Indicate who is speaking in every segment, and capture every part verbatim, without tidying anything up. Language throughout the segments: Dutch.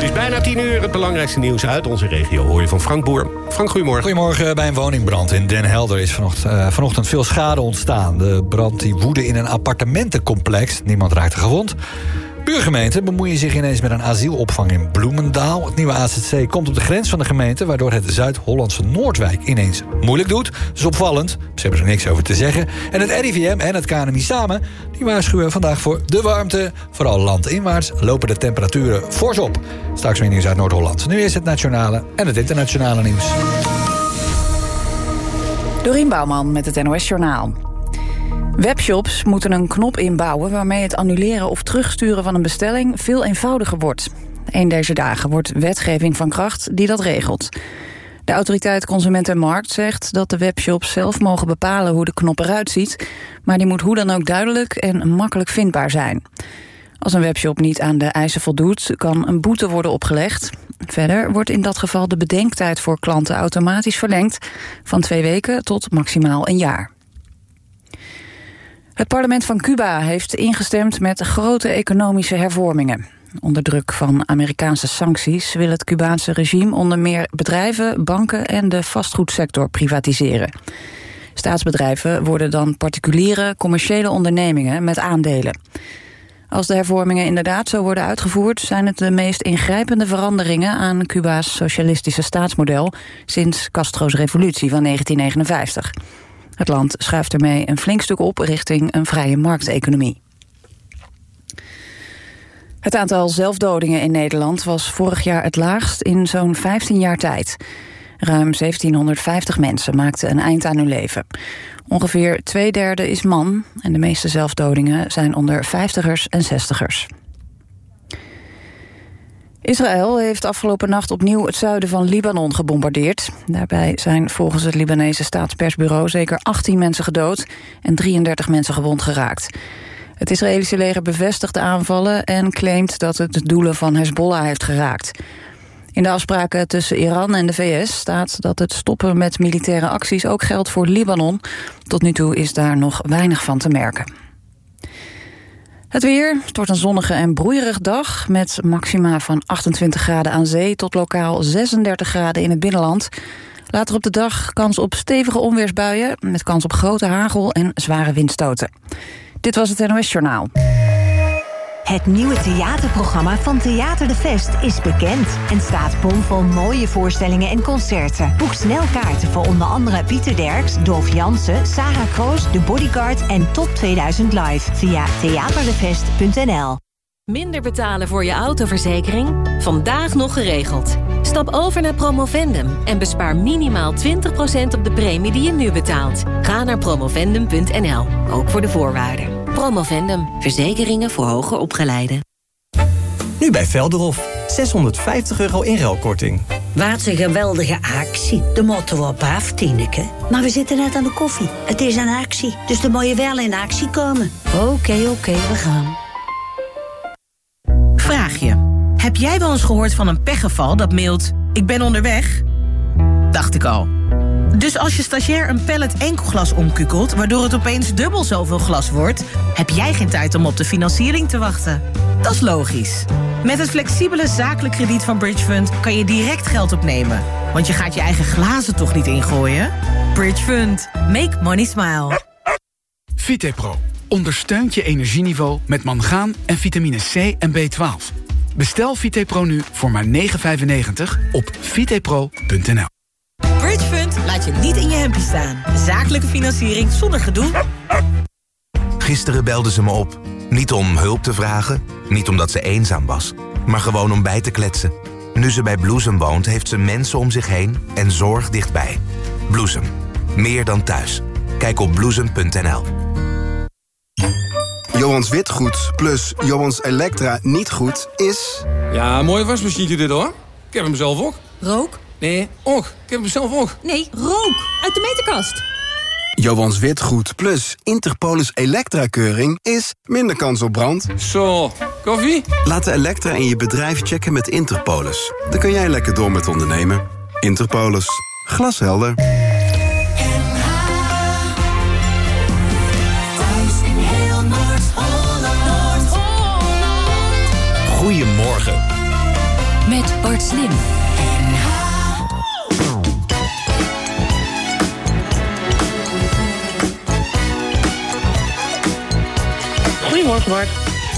Speaker 1: is bijna tien uur. Het belangrijkste nieuws uit onze regio hoor je van Frank Boer. Frank, goedemorgen.
Speaker 2: Goedemorgen. Bij een woningbrand in Den Helder is vanochtend, uh, vanochtend veel schade ontstaan. De brand die woedde in een appartementencomplex. Niemand raakte gewond. Buurgemeenten bemoeien zich ineens met een asielopvang in Bloemendaal. Het nieuwe A Z C komt op de grens van de gemeente, waardoor het Zuid-Hollandse Noordwijk ineens moeilijk doet. Dat is opvallend. Ze hebben er niks over te zeggen. En het R I V M en het K N M I samen die waarschuwen vandaag voor de warmte. Vooral landinwaarts lopen de temperaturen fors op. Straks weer nieuws uit Noord-Holland. Nu is het nationale en het internationale nieuws.
Speaker 3: Dorien Bouwman met het N O S Journaal. Webshops moeten een knop inbouwen waarmee het annuleren of terugsturen van een bestelling veel eenvoudiger wordt. Een deze dagen wordt wetgeving van kracht die dat regelt. De autoriteit Consument en Markt zegt dat de webshops zelf mogen bepalen hoe de knop eruit ziet, maar die moet hoe dan ook duidelijk en makkelijk vindbaar zijn. Als een webshop niet aan de eisen voldoet, kan een boete worden opgelegd. Verder wordt in dat geval de bedenktijd voor klanten automatisch verlengd van twee weken tot maximaal een jaar. Het parlement van Cuba heeft ingestemd met grote economische hervormingen. Onder druk van Amerikaanse sancties wil het Cubaanse regime onder meer bedrijven, banken en de vastgoedsector privatiseren. Staatsbedrijven worden dan particuliere, commerciële ondernemingen met aandelen. Als de hervormingen inderdaad zo worden uitgevoerd, zijn het de meest ingrijpende veranderingen aan Cuba's socialistische staatsmodel sinds Castro's revolutie van negentien negenenvijftig. Het land schuift ermee een flink stuk op richting een vrije markteconomie. Het aantal zelfdodingen in Nederland was vorig jaar het laagst in zo'n vijftien jaar tijd. Ruim zeventienhonderdvijftig mensen maakten een eind aan hun leven. Ongeveer twee derde is man en de meeste zelfdodingen zijn onder vijftigers en zestigers. Israël heeft afgelopen nacht opnieuw het zuiden van Libanon gebombardeerd. Daarbij zijn volgens het Libanese staatspersbureau zeker achttien mensen gedood en drieëndertig mensen gewond geraakt. Het Israëlische leger bevestigt de aanvallen en claimt dat het de doelen van Hezbollah heeft geraakt. In de afspraken tussen Iran en de V S staat dat het stoppen met militaire acties ook geldt voor Libanon. Tot nu toe is daar nog weinig van te merken. Het weer, het wordt een zonnige en broeierig dag met maxima van achtentwintig graden aan zee tot lokaal zesendertig graden in het binnenland. Later op de dag kans op stevige onweersbuien met kans op grote hagel en zware windstoten. Dit was het N O S Journaal.
Speaker 4: Het nieuwe theaterprogramma van Theater de Vest is bekend en staat bomvol mooie voorstellingen en concerten. Boek snel kaarten voor onder andere Pieter Derks, Dolf Jansen, Sarah Kroos, The Bodyguard en Top tweeduizend Live via theaterdevest punt n l.
Speaker 5: Minder betalen voor je autoverzekering? Vandaag nog geregeld. Stap over naar Promovendum en bespaar minimaal twintig procent op de premie die je nu betaalt. Ga naar promovendum punt n l, ook voor de voorwaarden. Promovendum, verzekeringen voor hoger opgeleiden.
Speaker 6: Nu bij Velderhof, zeshonderdvijftig euro inruilkorting.
Speaker 7: Wat een geweldige actie. De moeten we op af, Tineke. Maar we zitten net aan de koffie. Het is een actie, dus dan moet je wel in actie komen.
Speaker 5: Oké, okay, oké, okay, we gaan.
Speaker 8: Vraag je. Heb jij wel eens gehoord van een pechgeval dat mailt... ik ben onderweg? Dacht ik al. Dus als je stagiair een pallet enkelglas omkukelt... waardoor het opeens dubbel zoveel glas wordt... heb jij geen tijd om op de financiering te wachten. Dat is logisch. Met het flexibele zakelijk krediet van Bridgefund... kan je direct geld opnemen. Want je gaat je eigen glazen toch niet ingooien? Bridgefund. Make money smile.
Speaker 9: Vitepro ondersteunt je energieniveau met mangaan en vitamine C en B twaalf. Bestel Vitepro nu voor maar negen vijfennegentig op vitepro punt n l.
Speaker 8: Bridgefund laat je niet in je hempie staan. Zakelijke financiering zonder gedoe.
Speaker 10: Gisteren belde ze me op. Niet om hulp te vragen, niet omdat ze eenzaam was... maar gewoon om bij te kletsen. Nu ze bij Bloesem woont, heeft ze mensen om zich heen en zorg dichtbij. Bloesem. Meer dan thuis. Kijk op bloesem punt n l.
Speaker 11: Johans Witgoed plus Johans Elektra niet goed is...
Speaker 12: Ja, mooi wasmachientje dit hoor. Ik heb hem zelf ook.
Speaker 13: Rook?
Speaker 12: Nee, ook. Ik heb hem zelf ook.
Speaker 13: Nee, rook. Uit de meterkast.
Speaker 11: Johans Witgoed plus Interpolis Elektra-keuring is minder kans op brand.
Speaker 12: Zo, koffie?
Speaker 11: Laat de Elektra in je bedrijf checken met Interpolis. Dan kun jij lekker door met ondernemen. Interpolis. Glashelder.
Speaker 6: Goedemorgen.
Speaker 5: met Bart Slim.
Speaker 14: Goedemorgen, Bart.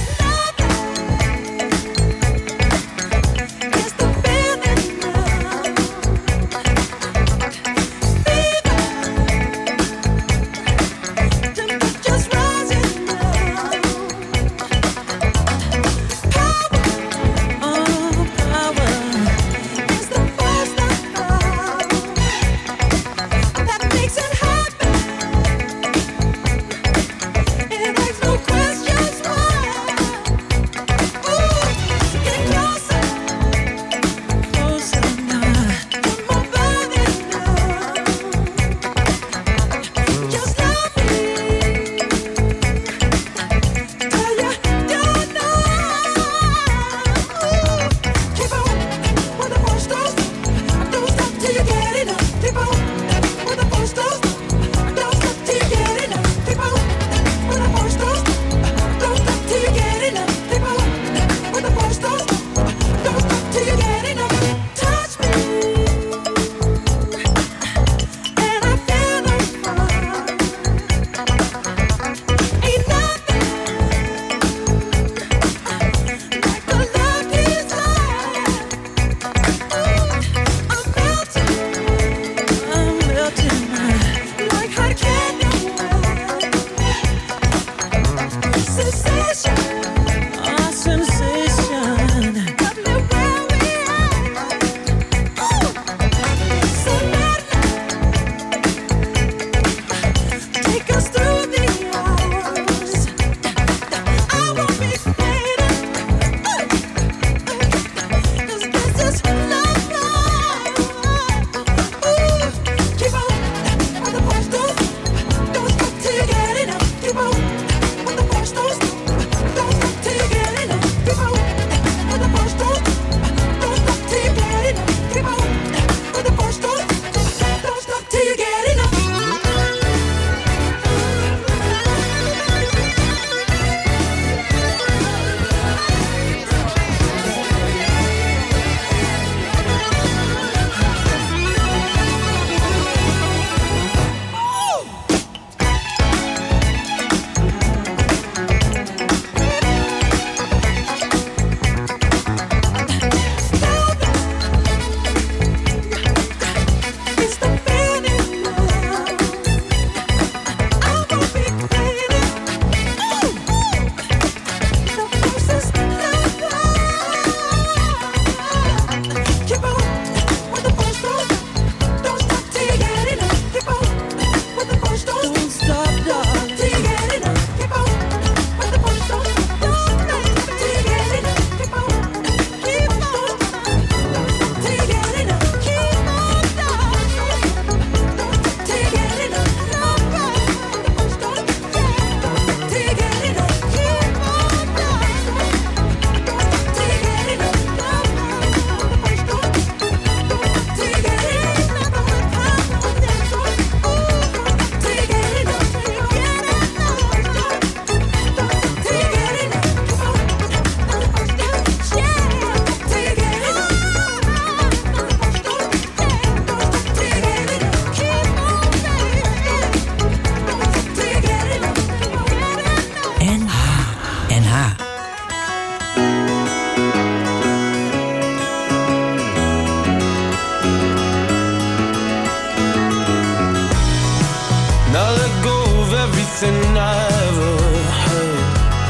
Speaker 15: everything I ever had.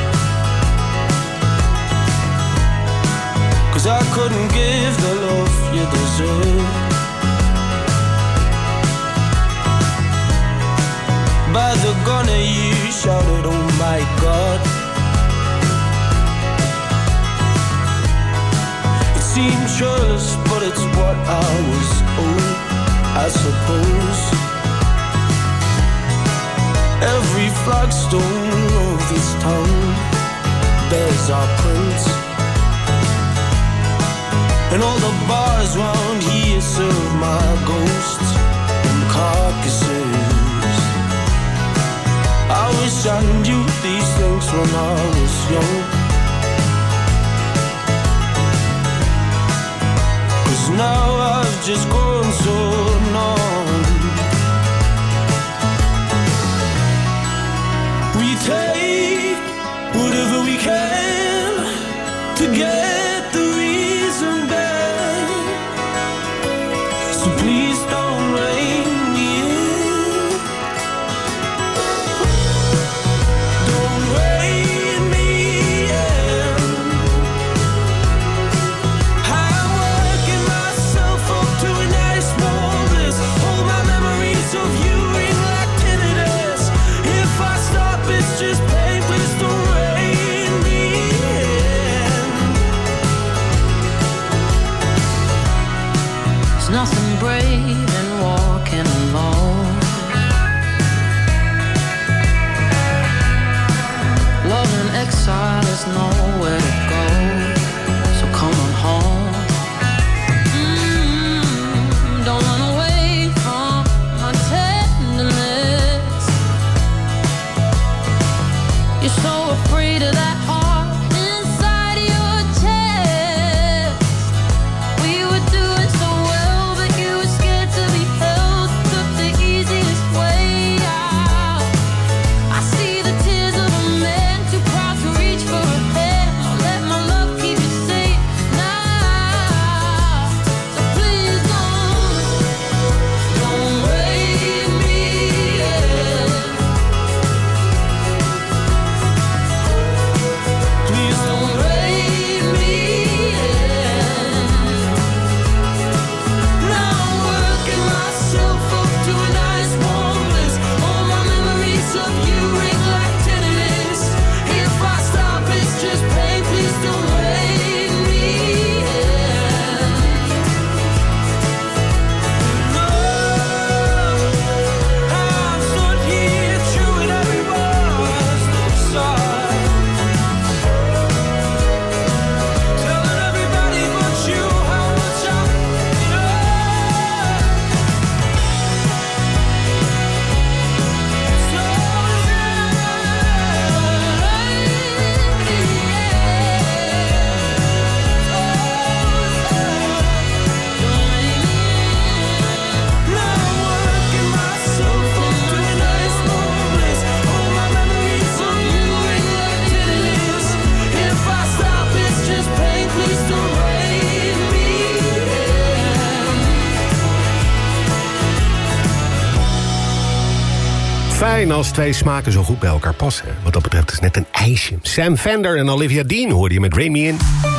Speaker 15: 'Cause I couldn't give the love you deserve. By the gun you shouted, oh my God. It seemed churlish, but it's what I was owed, I suppose. Every flagstone of this town bears our prints, and all the bars round here serve my ghosts and carcasses. I wish I knew these things when I was young. to get the reason back. So please don't rein me in. Don't rein me in. I'm working myself up to a nice warm bliss. All my memories of you ring like tinnitus. If I stop, it's just pain. Please don't rein me in.
Speaker 16: There's nothing brave in walking alone. Love in exile is nowhere to go. So come on home. Mm, don't run away from my tenderness. You're so afraid of that heart inside your chest. We were doing so well, but you were scared to be held. Took the easiest way out. I see the tears of a man too proud to reach for a hand. I'll let my love keep you safe now. So please don't, don't rein me in. Please don't rein me in. Now I'm working myself up to a nice warm bliss. All my memories of you ring like tinnitus. If I stop, it's just pain. Please don't rein me in. No, I've stood here chewing every word inside, telling everybody but you how much I
Speaker 1: Fijn als twee smaken zo goed bij elkaar passen. Wat dat betreft is net een ijsje. Sam Fender en Olivia Dean hoorde je met Rain Me In.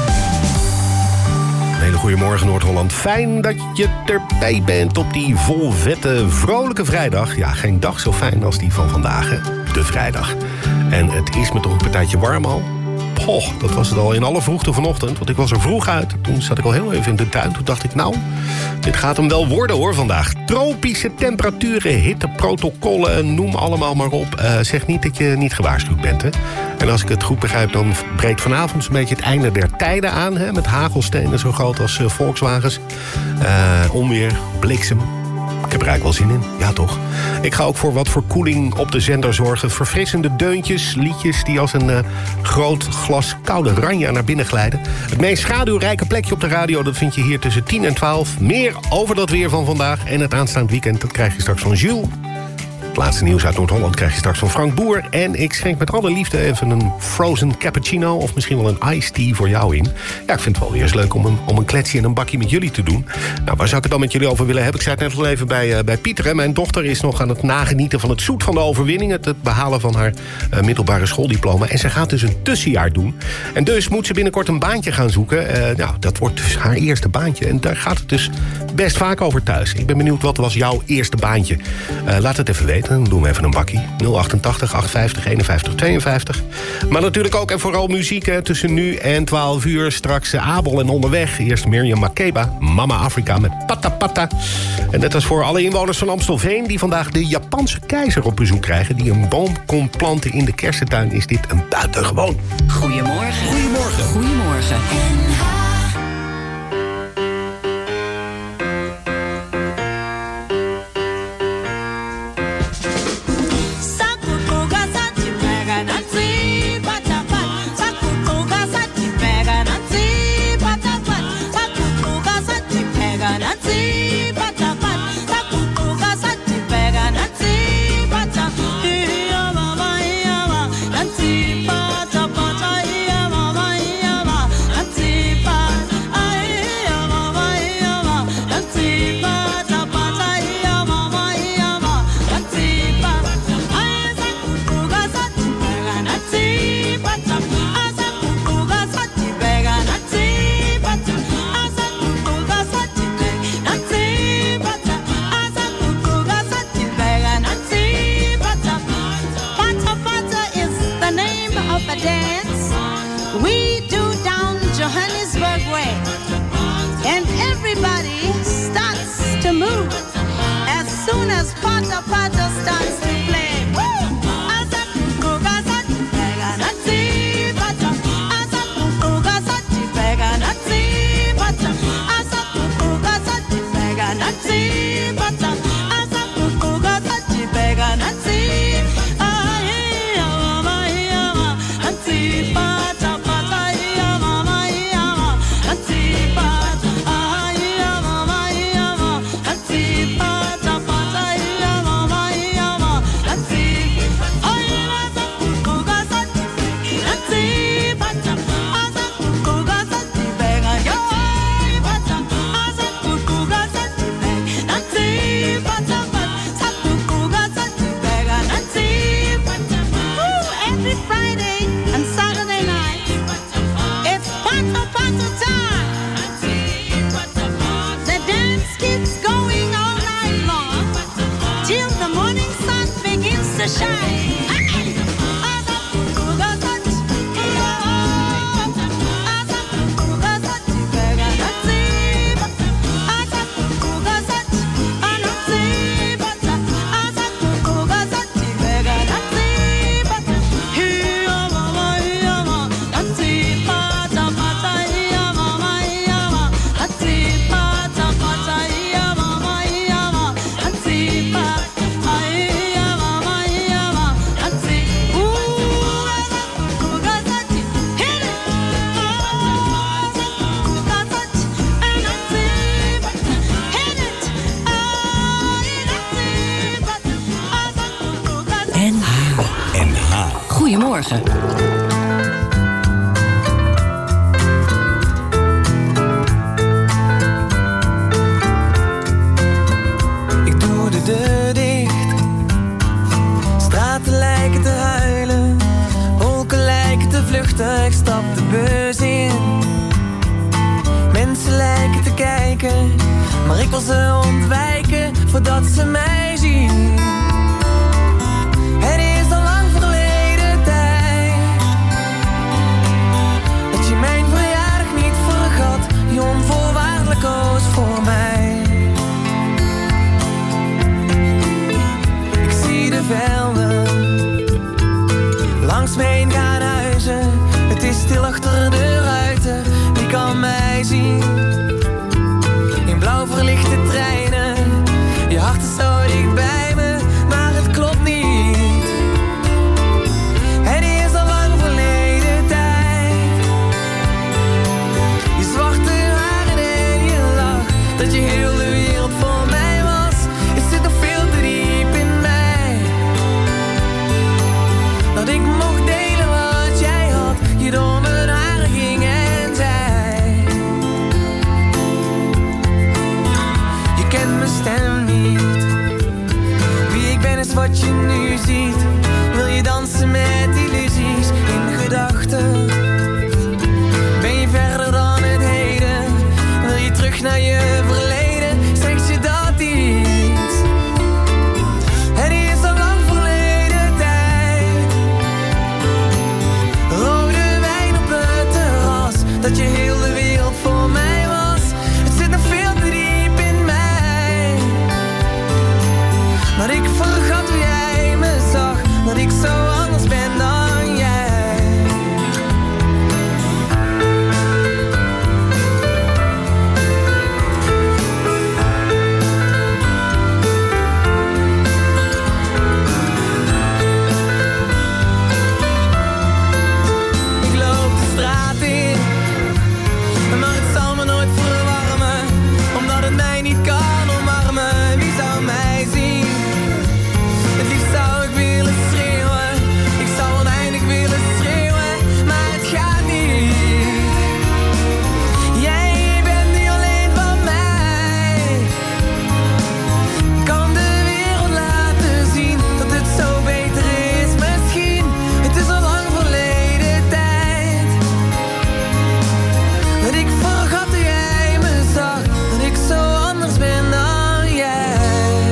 Speaker 1: Een hele goede morgen Noord-Holland. Fijn dat je erbij bent op die vol vette, vrolijke vrijdag. Ja, geen dag zo fijn als die van vandaag, hè. De vrijdag. En het is me toch een partijtje warm al. Poh, dat was het al in alle vroegte vanochtend. Want ik was er vroeg uit. Toen zat ik al heel even in de tuin. Toen dacht ik, nou, dit gaat hem wel worden hoor vandaag. Tropische temperaturen, hitteprotocollen, noem allemaal maar op. Uh, zeg niet dat je niet gewaarschuwd bent, hè. En als ik het goed begrijp, dan breekt vanavond zo'n beetje het einde der tijden aan. Hè, met hagelstenen zo groot als uh, Volkswagens. Uh, onweer, bliksem. Ik heb er eigenlijk wel zin in, ja toch. Ik ga ook voor wat verkoeling op de zender zorgen. Verfrissende deuntjes, liedjes die als een uh, groot glas koude ranja naar binnen glijden. Het meest schaduwrijke plekje op de radio, dat vind je hier tussen tien en twaalf. Meer over dat weer van vandaag en het aanstaand weekend, dat krijg je straks van Jules. Het laatste nieuws uit Noord-Holland krijg je straks van Frank Boer. En ik schenk met alle liefde even een frozen cappuccino of misschien wel een iced tea voor jou in. Ja, ik vind het wel weer eens leuk om een, om een kletsje en een bakje met jullie te doen. Nou, waar zou ik het dan met jullie over willen hebben? Ik zei het net al even bij, uh, bij Pieter. Hè. Mijn dochter is nog aan het nagenieten van het zoet van de overwinning. Het, het behalen van haar uh, middelbare schooldiploma. En ze gaat dus een tussenjaar doen. En dus moet ze binnenkort een baantje gaan zoeken. Uh, nou, dat wordt dus haar eerste baantje. En daar gaat het dus best vaak over thuis. Ik ben benieuwd, wat was jouw eerste baantje? Uh, laat het even weten. Dan doen we even een bakkie. nul achtentachtig achtenvijftig eenenvijftig tweeënvijftig. Maar natuurlijk ook en vooral muziek hè, tussen nu en twaalf uur. Straks Abel en onderweg. Eerst Miriam Makeba, Mama Afrika met Pata Pata. En net als voor alle inwoners van Amstelveen die vandaag de Japanse keizer op bezoek krijgen, die een boom kon planten in de kersentuin, is dit een buitengewoon.
Speaker 5: Goedemorgen.
Speaker 1: Goedemorgen.
Speaker 5: Goedemorgen.
Speaker 16: pata pata starts to play. Woo! Asa kukuga sachi pega natsi pata. Asa kukuga sachi pega natsi pata. Asa kukuga sachi pega natsi pata. Asa kukuga sachi pega natsi. To shine.
Speaker 5: Goedemorgen.
Speaker 17: Ik doe de deur dicht. Straten lijken te huilen. Wolken lijken te vluchten. Ik stap de bus in. Mensen lijken te kijken. Maar ik wil ze ontwijken voordat ze mij zien. Het is al lang verleden tijd dat je mijn verjaardag niet vergat. Je onvoorwaardelijk koos voor mij. Ik zie de velden langs me heen gaan huizen. Het is stil achter de ruiten. Wie kan mij zien? In blauw verlichte treinen. Je hart is zo dicht bij me, maar het klopt niet. Het is al lang verleden tijd. Je zwarte haren en je lach, dat je heel de wereld voor mij was. Het zit nog veel te diep in mij. Dat ik mocht delen wat jij had, je door mijn haren ging en zei. Je kent mijn stem niet. Wie ik ben is wat je nu ziet. Wil je dansen met illusies in gedachten? Ben je verder dan het heden? Wil je terug naar je verleden? Zeg je dat iets? Het is al lang verleden tijd. Rode wijn op het terras, dat je heel de wereld voor mij was. Het zit nog veel te diep in mij. Dat ik vergat hoe jij me zag, dat ik zo anders ben dan jij. Ik loop de straat in, maar het zal me nooit verwarmen, omdat het mij niet kan omarmen. Wie zou mij zien? Het liefst zou ik willen schreeuwen. Ik zou oneindig willen schreeuwen, maar het gaat niet. Jij bent nu alleen van mij. Kan de wereld laten zien dat het zo beter is misschien. Het is al lang verleden tijd. Dat ik vergat hoe jij me zag, dat ik zo anders ben dan jij.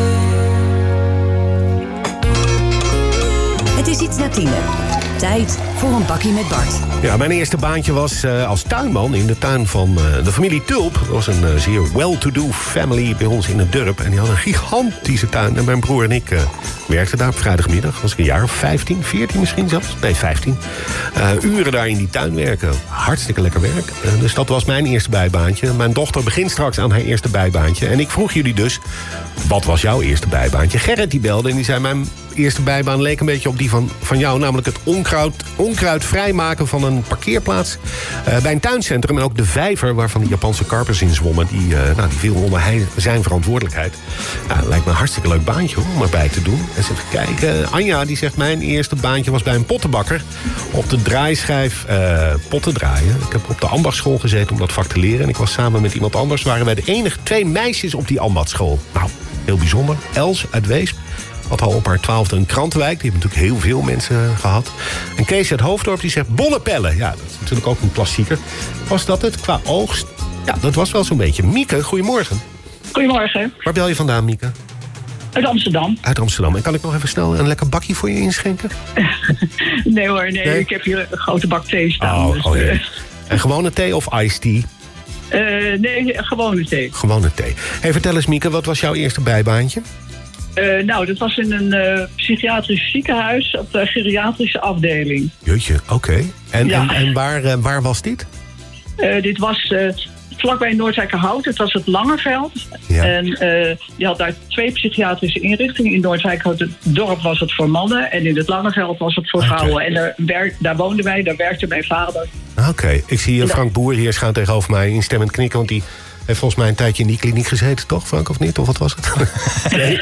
Speaker 4: Het is iets na tienen. Tijd voor een bakkie met Bart.
Speaker 1: Ja, mijn eerste baantje was uh, als tuinman in de tuin van uh, de familie Tulp. Dat was een uh, zeer well-to-do family bij ons in het dorp. En die had een gigantische tuin. En mijn broer en ik uh, werkten daar op vrijdagmiddag. Was ik een jaar of vijftien, veertien misschien zelfs. Nee, vijftien. Uh, uren daar in die tuin werken. Hartstikke lekker werk. Uh, dus dat was mijn eerste bijbaantje. Mijn dochter begint straks aan haar eerste bijbaantje. En ik vroeg jullie dus, wat was jouw eerste bijbaantje? Gerrit die belde en die zei, mijn eerste bijbaan leek een beetje op die van, van jou. Namelijk het onkruid, onkruid vrijmaken van een parkeerplaats uh, bij een tuincentrum. En ook de vijver waarvan die Japanse karpers in zwommen. Die, uh, nou, die viel onder hij, zijn verantwoordelijkheid. Nou, lijkt me een hartstikke leuk baantje hoor, om erbij te doen. En even kijken. Anja die zegt, mijn eerste baantje was bij een pottenbakker. Op de draaischijf uh, potten draaien. Ik heb op de ambachtschool gezeten om dat vak te leren. En ik was samen met iemand anders. Waren wij de enige twee meisjes op die ambachtschool. Nou, heel bijzonder. Els uit Weesp had al op haar twaalfde een krantenwijk. Die hebben natuurlijk heel veel mensen gehad. En Kees uit Hoofddorp die zegt bollepellen. Ja, dat is natuurlijk ook een klassieker. Was dat het qua oogst? Ja, dat was wel zo'n beetje. Mieke, goedemorgen.
Speaker 18: Goedemorgen.
Speaker 1: Waar bel je vandaan, Mieke?
Speaker 18: Uit Amsterdam.
Speaker 1: Uit Amsterdam. En kan ik nog even snel een lekker bakje voor je inschenken?
Speaker 18: nee hoor, nee,
Speaker 1: nee.
Speaker 18: Ik heb hier een grote bak thee staan.
Speaker 1: Oh,
Speaker 18: dus,
Speaker 1: oh,
Speaker 18: uh,
Speaker 1: en gewone thee of iced tea?
Speaker 18: Uh, nee, gewone thee.
Speaker 1: Gewone thee. Hey, vertel eens Mieke, wat was jouw eerste bijbaantje?
Speaker 18: Uh, nou, dat was in een uh, psychiatrisch ziekenhuis op de geriatrische afdeling.
Speaker 1: Jeetje, oké. Okay. En,
Speaker 18: ja.
Speaker 1: en, en waar, uh, waar was dit?
Speaker 18: Uh, dit was uh, vlakbij Noordwijkerhout. Het was het Langeveld. Ja. En uh, je had daar twee psychiatrische inrichtingen. In Noordwijkerhout, het dorp, was het voor mannen. En in het Langeveld was het voor okay. vrouwen. En daar, werk, daar woonden wij, daar werkte mijn vader.
Speaker 1: Oké, okay. Ik zie uh, Frank Boer hier staan tegenover mij instemmend knikken, want die heeft volgens mij een tijdje in die kliniek gezeten, toch, Frank, of niet? Of wat was het?
Speaker 2: Nee.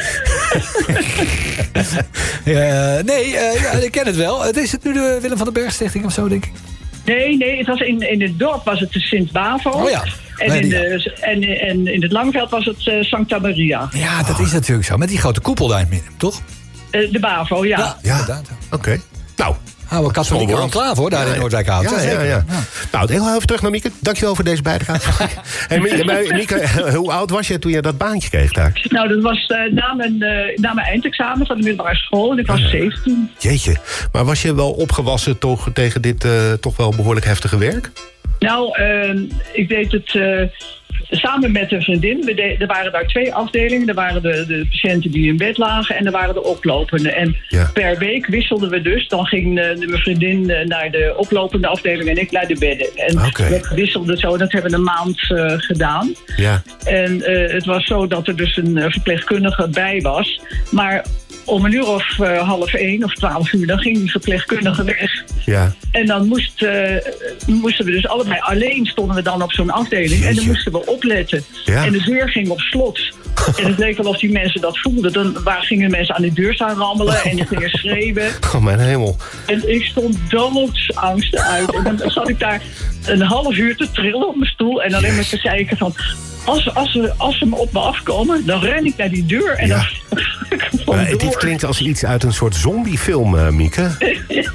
Speaker 2: uh, nee, uh, ja, ik ken het wel. Het is het nu de Willem van den Berg Stichting of zo, denk ik?
Speaker 18: Nee, nee, het was in, in het dorp was het de Sint-Bavo.
Speaker 2: Oh ja.
Speaker 18: En, nee, in de, en, en in het Langeveld was het uh, Sancta Maria.
Speaker 2: Ja, dat is natuurlijk zo. Met die grote koepel daar in het midden, toch?
Speaker 18: Uh, de Bavo, ja.
Speaker 2: Ja, ja. Inderdaad.
Speaker 1: Oké. Okay. Nou,
Speaker 2: houden we katholieke enclave hoor, daar ja, in Noordwijkhout.
Speaker 1: Ja, ja, ja, ja. ja. Nou, heel even terug naar Mieke. Dankjewel voor deze bijdrage. Hey, Mieke, Mieke, hoe oud was je toen je dat baantje kreeg daar?
Speaker 18: Nou, dat was uh, na, mijn, uh, na mijn eindexamen van de middelbare school. En ik was zeventien.
Speaker 1: Jeetje. Maar was je wel opgewassen toch, tegen dit uh, toch wel behoorlijk heftige werk?
Speaker 18: Nou, uh, ik deed het uh, samen met een vriendin. We de, er waren daar twee afdelingen. Er waren de, de patiënten die in bed lagen en er waren de oplopenden. En ja. per week wisselden we dus. Dan ging uh, mijn vriendin uh, naar de oplopende afdeling en ik naar de bedden. En okay. we wisselden zo. Dat hebben we een maand uh, gedaan.
Speaker 1: Ja.
Speaker 18: En uh, het was zo dat er dus een uh, verpleegkundige bij was. Maar om een uur of uh, half één of twaalf uur, dan ging die verpleegkundige weg.
Speaker 1: Ja.
Speaker 18: En dan moest, uh, moesten we dus allebei alleen stonden we dan op zo'n afdeling. Jeetje. En dan moesten we opletten. Ja. En de deur ging op slot. En het leek wel of die mensen dat voelden. Dan waar gingen mensen aan de deur staan rammelen en die gingen schreeuwen.
Speaker 1: Oh, mijn hemel.
Speaker 18: En ik stond doodsangsten uit. En dan zat ik daar een half uur te trillen op mijn stoel. En alleen maar te kijken van, Als, als, ze, als ze me op me afkomen, dan ren ik naar die deur en ja. dan
Speaker 1: maar dit klinkt als iets uit een soort zombiefilm, uh, Mieke. Ja.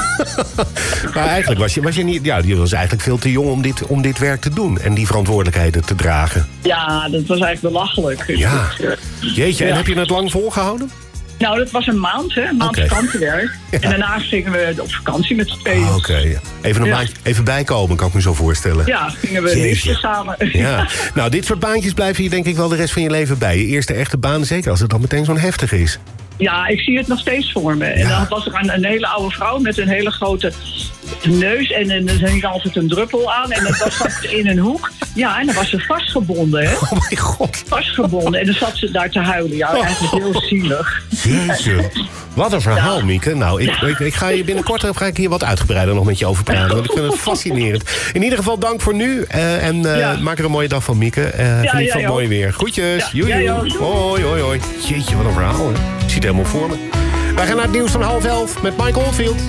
Speaker 1: Maar eigenlijk was je, was je niet... Ja, je was eigenlijk veel te jong om dit, om dit werk te doen en die verantwoordelijkheden te dragen.
Speaker 18: Ja, dat was eigenlijk belachelijk.
Speaker 1: Ja. Jeetje, en ja. heb je het lang volgehouden?
Speaker 18: Nou, dat was een maand, hè? Een maand okay. vakantiewerk. Ja. En daarna gingen we op vakantie met z'n tweeën.
Speaker 1: Oh, Oké, okay. even een ja. maandje, even bijkomen, kan ik me zo voorstellen.
Speaker 18: Ja, gingen we liefst samen.
Speaker 1: Ja. Nou, dit soort baantjes blijven je denk ik wel de rest van je leven bij. Je eerste echte baan, zeker als het dan meteen zo'n heftig is.
Speaker 18: Ja, ik zie het nog steeds voor me. En ja. dan was er een, een hele oude vrouw met een hele grote neus en er hing altijd een druppel aan. En dat was in een hoek. Ja, en dan was ze vastgebonden, hè?
Speaker 1: Oh mijn god.
Speaker 18: Vastgebonden. En dan zat ze daar te huilen. Ja, oh. eigenlijk heel zielig.
Speaker 1: Jeetje. Wat een verhaal, ja. Mieke. Nou, ik, ik, ik ga je binnenkort ga ik hier wat uitgebreider nog met je over praten. Want ik vind het fascinerend. In ieder geval dank voor nu. Uh, en uh, ja. maak er een mooie dag van, Mieke. Uh, ja, geniet van het mooi weer. Groetjes. Ja. Joei, joei. Hoi, hoi, hoi. Jeetje, wat een verhaal. Hè? Ik zie het helemaal voor me. Wij gaan naar het nieuws van half elf met Mike Oldfield.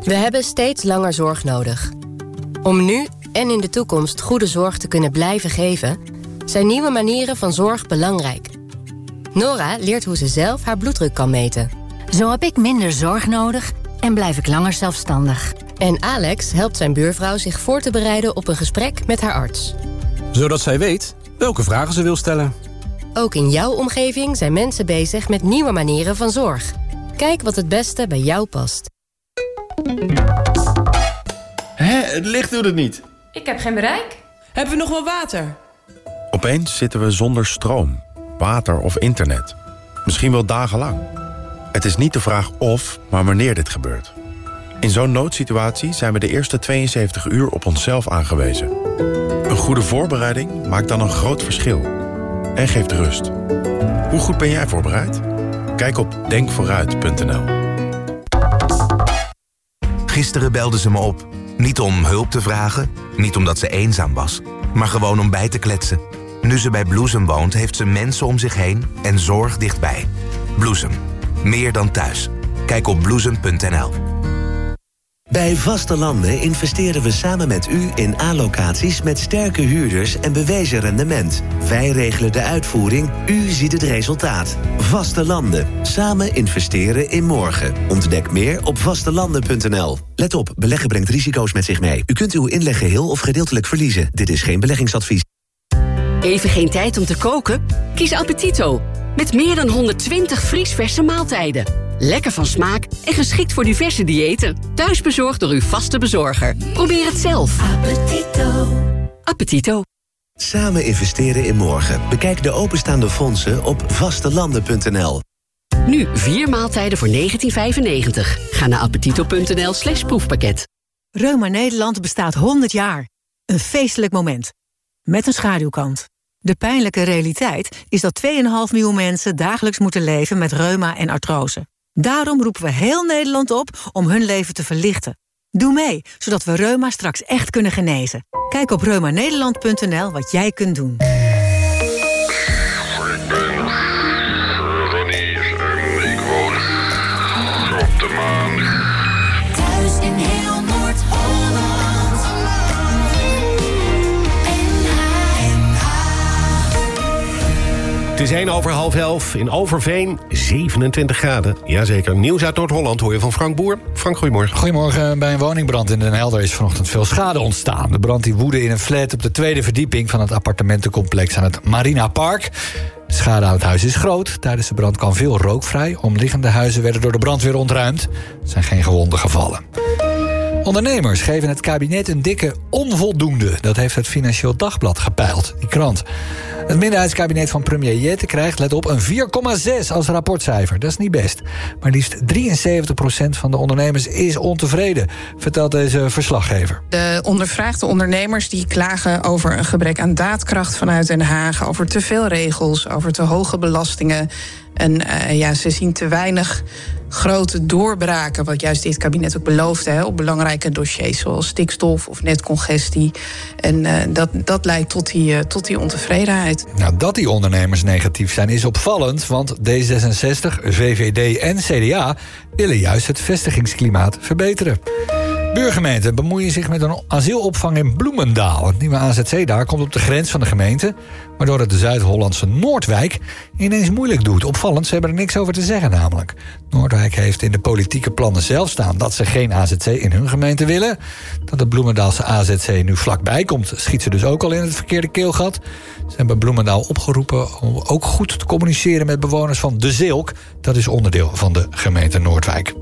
Speaker 19: We hebben steeds langer zorg nodig. Om nu en in de toekomst goede zorg te kunnen blijven geven, zijn nieuwe manieren van zorg belangrijk. Nora leert hoe ze zelf haar bloeddruk kan meten.
Speaker 4: Zo heb ik minder zorg nodig en blijf ik langer zelfstandig.
Speaker 19: En Alex helpt zijn buurvrouw zich voor te bereiden op een gesprek met haar arts.
Speaker 20: Zodat zij weet welke vragen ze wil stellen.
Speaker 19: Ook in jouw omgeving zijn mensen bezig met nieuwe manieren van zorg. Kijk wat het beste bij jou past.
Speaker 21: Hé, het licht doet het niet.
Speaker 13: Ik heb geen bereik.
Speaker 8: Hebben we nog wel water?
Speaker 21: Opeens zitten we zonder stroom, water of internet. Misschien wel dagenlang. Het is niet de vraag of, maar wanneer dit gebeurt. In zo'n noodsituatie zijn we de eerste tweeënzeventig uur op onszelf aangewezen. Een goede voorbereiding maakt dan een groot verschil. En geeft rust. Hoe goed ben jij voorbereid? Kijk op denk vooruit punt n l.
Speaker 10: Gisteren belde ze me op. Niet om hulp te vragen, niet omdat ze eenzaam was, maar gewoon om bij te kletsen. Nu ze bij Bloesem woont, heeft ze mensen om zich heen en zorg dichtbij. Bloesem. Meer dan thuis. Kijk op bloesem punt n l.
Speaker 22: Bij Vaste Landen investeren we samen met u in A-locaties met sterke huurders en bewezen rendement. Wij regelen de uitvoering, u ziet het resultaat. Vaste Landen. Samen investeren in morgen. Ontdek meer op vastelanden punt n l. Let op, beleggen brengt risico's met zich mee. U kunt uw inleg geheel of gedeeltelijk verliezen. Dit is geen beleggingsadvies.
Speaker 23: Even geen tijd om te koken? Kies Appetito. Met meer dan honderdtwintig vriesverse maaltijden. Lekker van smaak en geschikt voor diverse diëten. Thuis bezorgd door uw vaste bezorger. Probeer het zelf. Appetito. Appetito.
Speaker 22: Samen investeren in morgen. Bekijk de openstaande fondsen op vastelanden punt n l.
Speaker 23: Nu vier maaltijden voor negentien vijfennegentig. Ga naar appetito punt n l slash proefpakket.
Speaker 24: Reuma Nederland bestaat honderd jaar. Een feestelijk moment. Met een schaduwkant. De pijnlijke realiteit is dat twee komma vijf miljoen mensen dagelijks moeten leven met reuma en artrose. Daarom roepen we heel Nederland op om hun leven te verlichten. Doe mee, zodat we reuma straks echt kunnen genezen. Kijk op reuma nederland punt n l wat jij kunt doen.
Speaker 25: Ik ben Ronnie en ik woon op de maan.
Speaker 15: Thuis in heel Noord-Holland.
Speaker 1: Het is één over half elf. In Overveen zevenentwintig graden. Jazeker, nieuws uit Noord-Holland hoor je van Frank Boer. Frank, goedemorgen.
Speaker 2: Goedemorgen. Bij een woningbrand in Den Helder is vanochtend veel schade ontstaan. De brand die woedde in een flat op de tweede verdieping van het appartementencomplex aan het Marina Park. De schade aan het huis is groot. Tijdens de brand kwam veel rook vrij. Omliggende huizen werden door de brandweer ontruimd. Er zijn geen gewonden gevallen. Ondernemers geven het kabinet een dikke onvoldoende. Dat heeft het Financieel Dagblad gepeild, die krant. Het minderheidskabinet van premier Jette krijgt, let op, een vier komma zes als rapportcijfer. Dat is niet best. Maar liefst drieënzeventig procent van de ondernemers is ontevreden, vertelt deze verslaggever.
Speaker 26: De ondervraagde ondernemers die klagen over een gebrek aan daadkracht vanuit Den Haag, over te veel regels, over te hoge belastingen. En uh, ja, ze zien te weinig grote doorbraken, wat juist dit kabinet ook beloofde, hè, op belangrijke dossiers zoals stikstof of netcongestie. En uh, dat, dat leidt tot die, uh, tot die ontevredenheid.
Speaker 2: Nou, dat die ondernemers negatief zijn is opvallend, want D zesenzestig, V V D en C D A willen juist het vestigingsklimaat verbeteren. Buurgemeenten bemoeien zich met een asielopvang in Bloemendaal. Het nieuwe A Z C daar komt op de grens van de gemeente, waardoor het de Zuid-Hollandse Noordwijk ineens moeilijk doet. Opvallend, ze hebben er niks over te zeggen namelijk. Noordwijk heeft in de politieke plannen zelf staan dat ze geen A Z C in hun gemeente willen. Dat de Bloemendaalse A Z C nu vlakbij komt, schiet ze dus ook al in het verkeerde keelgat. Ze hebben Bloemendaal opgeroepen om ook goed te communiceren met bewoners van De Zilk. Dat is onderdeel van de gemeente Noordwijk.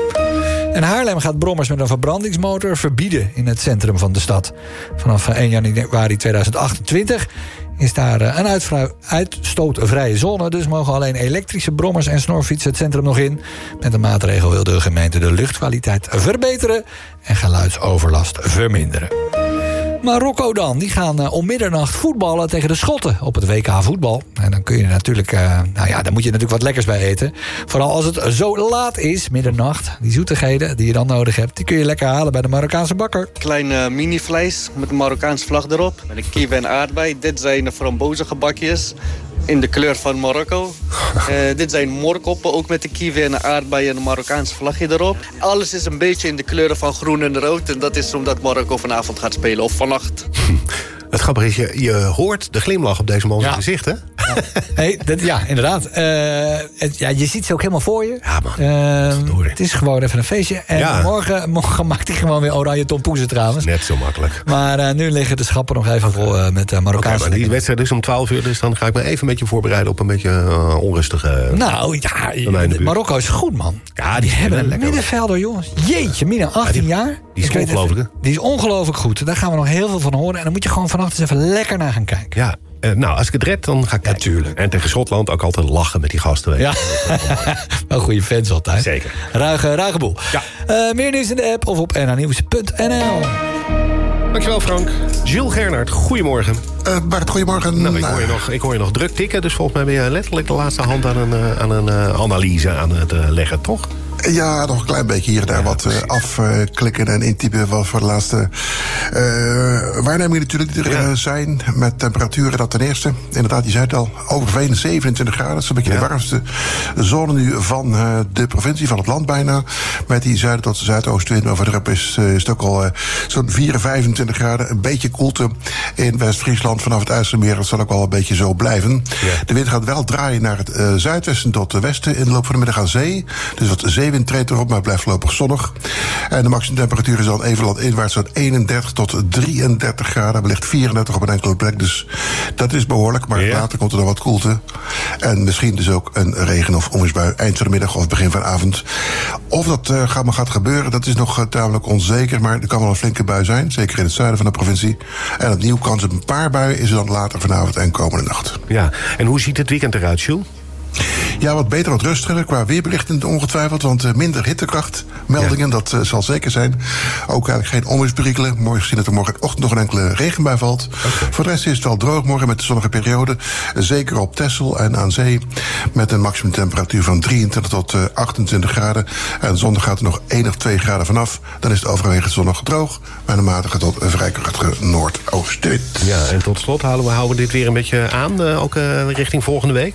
Speaker 2: En Haarlem gaat brommers met een verbrandingsmotor verbieden in het centrum van de stad. Vanaf één januari tweeduizend achtentwintig is daar een uitstootvrije zone. Dus mogen alleen elektrische brommers en snorfietsen het centrum nog in. Met een maatregel wil de gemeente de luchtkwaliteit verbeteren en geluidsoverlast verminderen. Marokko dan, die gaan uh, om middernacht voetballen tegen de Schotten op het W K voetbal. En dan kun je natuurlijk, uh, nou ja, dan moet je natuurlijk wat lekkers bij eten. Vooral als het zo laat is, middernacht. Die zoetigheden die je dan nodig hebt, die kun je lekker halen bij de Marokkaanse bakker.
Speaker 27: Klein uh, mini-vlees met een Marokkaanse vlag erop. Met een kiwi en aardbei. Dit zijn de frambozengebakjes.
Speaker 3: in de kleur van Marokko. Uh, dit zijn moorkoppen, ook met de kiwi en de aardbeien en een Marokkaans vlagje erop. Alles is een beetje in de kleuren van groen en rood. En dat is omdat Marokko vanavond gaat spelen, of vannacht.
Speaker 1: Het grappige is, je, je hoort de glimlach op deze man zijn
Speaker 2: Ja.
Speaker 1: gezicht, hè?
Speaker 2: Ja, hey, dat, ja inderdaad. Uh, het, ja, je ziet ze ook helemaal voor je.
Speaker 1: Ja, man.
Speaker 2: Uh, het is gewoon even een feestje. En
Speaker 1: Ja.
Speaker 2: morgen, morgen maakt hij gewoon weer oranje tompoezen trouwens.
Speaker 1: Net zo makkelijk.
Speaker 2: Maar uh, nu liggen de schappen nog even vol uh, met uh, Marokkaanse
Speaker 1: Okay, maar die wedstrijd is om twaalf uur, dus dan ga ik me even een beetje voorbereiden op een beetje uh, onrustige...
Speaker 2: Nou ja, Marokko is goed, man.
Speaker 1: Ja, die,
Speaker 2: die hebben een
Speaker 1: lekker.
Speaker 2: middenvelder, jongens. Jeetje, Mina, achttien
Speaker 1: Ja,
Speaker 2: jaar.
Speaker 1: Die is
Speaker 2: Ik weet het,
Speaker 1: ongelooflijk, hè?
Speaker 2: Die is ongelooflijk goed. Daar gaan we nog heel veel van horen. En dan moet je gewoon vannacht eens even lekker naar gaan kijken.
Speaker 1: Ja, uh, nou, als ik het red, dan ga ik kijken.
Speaker 2: Natuurlijk.
Speaker 1: En tegen Schotland ook altijd lachen met die gasten.
Speaker 2: Ja, wel goede fans altijd.
Speaker 1: Zeker.
Speaker 2: Ruige, ruige boel.
Speaker 1: Ja.
Speaker 2: Uh, meer nieuws in de app of op n h nieuws punt n l.
Speaker 1: Dankjewel, Frank. Jules Gernert, goedemorgen.
Speaker 6: Uh, Bart, goedemorgen.
Speaker 1: Nou, ik, hoor je nog, ik hoor je nog druk tikken, dus volgens mij ben je letterlijk de laatste hand aan een, uh, aan een uh, analyse aan het uh, leggen, toch?
Speaker 6: Ja, nog een klein beetje hier en daar ja, wat uh, afklikken en intypen wat voor de laatste uh, waarnemingen natuurlijk die er ja. zijn. Met temperaturen dat ten eerste. Inderdaad, je zei het al, Overveen zevenentwintig graden. Dat is een beetje ja. de warmste zone nu van uh, de provincie, van het land bijna. Met die zuiden tot zuidoostenwind. Maar verderop is, uh, is het ook al uh, zo'n vierentwintig, vijfentwintig graden. Een beetje koelte in West-Friesland vanaf het IJsselmeer. Dat zal ook wel een beetje zo blijven. Ja. De wind gaat wel draaien naar het uh, zuidwesten tot het westen in de loop van de middag aan zee. Dus wat zeewind treedt erop, maar het blijft voorlopig zonnig. En de maximumtemperatuur is dan even inwaarts van eenendertig tot drieëndertig graden. Wellicht vierendertig op een enkele plek. Dus dat is behoorlijk, maar ja. later komt er dan wat koelte. En misschien dus ook een regen- of onweersbui eind van de middag of begin van de avond. Of dat uh, gaat, maar gaat gebeuren, dat is nog uh, tamelijk onzeker. Maar er kan wel een flinke bui zijn, zeker in het zuiden van de provincie. En opnieuw kans op een paar buien is er dan later vanavond en komende nacht.
Speaker 1: Ja, en hoe ziet het weekend eruit, Jules?
Speaker 6: Ja, wat beter, wat rustiger qua weerberichten ongetwijfeld. Want uh, minder hittekrachtmeldingen, ja. dat uh, zal zeker zijn. Ook eigenlijk geen onweersperikelen. Morgen gezien dat er morgenochtend nog een enkele regenbui valt. Okay. Voor de rest is het wel droog morgen met de zonnige periode. Uh, zeker op Texel en aan zee. Met een maximumtemperatuur van drieëntwintig tot uh, achtentwintig graden. En zondag gaat er nog één of twee graden vanaf. Dan is het overwegend zonnig droog. Maar een matige tot een vrij krachtige noordoostenwind.
Speaker 1: Ja, en tot slot houden we, houden we dit weer een beetje aan. Uh, ook uh, richting volgende week?